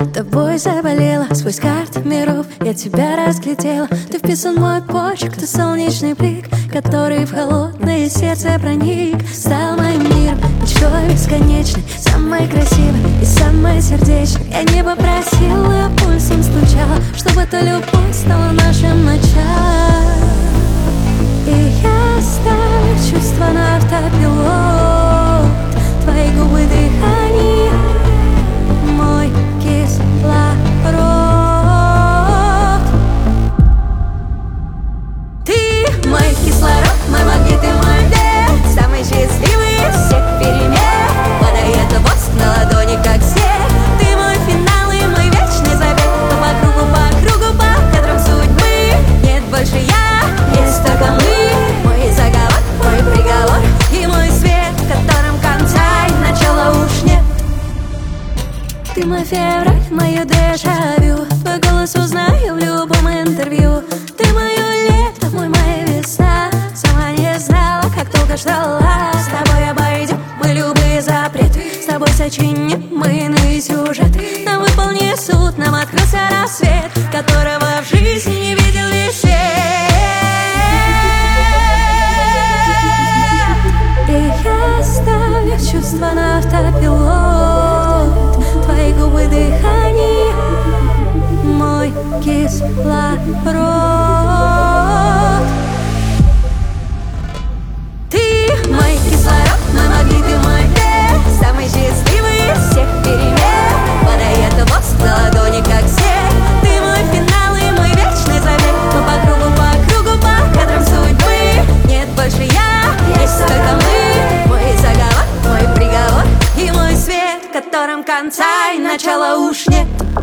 тобой заболела. Сквозь карты миров я тебя разглядела. Ты вписан в мой почерк, ты солнечный блик, который в холодное сердце проник. Стал моим миром, мечтой бесконечной, самой красивой и самой сердечной. Я не попросила, пульсом стучала, чтобы эта любовь стала нашим началом. И я оставлю чувства на автопилот. Твои губы дыхание, мой кислород. Ты мой кислород, мой магнит и мой дед, самый счастливый из всех перемен. Падает воск на ладони, как снег. Ты мой финал и мой вечный забег. Но по кругу, по кадрам судьбы нет больше я, есть только мы. Мой заговор, мой приговор и мой свет, в котором конца и начала уж нет. Ты мой февраль, мое дежавю, твой голос узнаю в любом интервью. Ты мое лето, моя весна, сама не знала, как долго ждала. С тобой обойдем мы любые запреты, с тобой сочиним мы иные сюжеты. Нам выполнит суд, нам открылся рассвет, которого в жизни не видел весь свет. И я оставлю чувства на автопилот. Твои губы дыхание, мой кислород. Ты мой кислород, мой магнит и мой дед, самый счастливый из всех перемен. Падает воск на ладони, как снег. Ты мой финал и мой вечный забег. Но по кругу, по кадрам судьбы нет больше я, есть только мы. Мой заговор, мой приговор и мой свет, в котором конца и начала уж нет.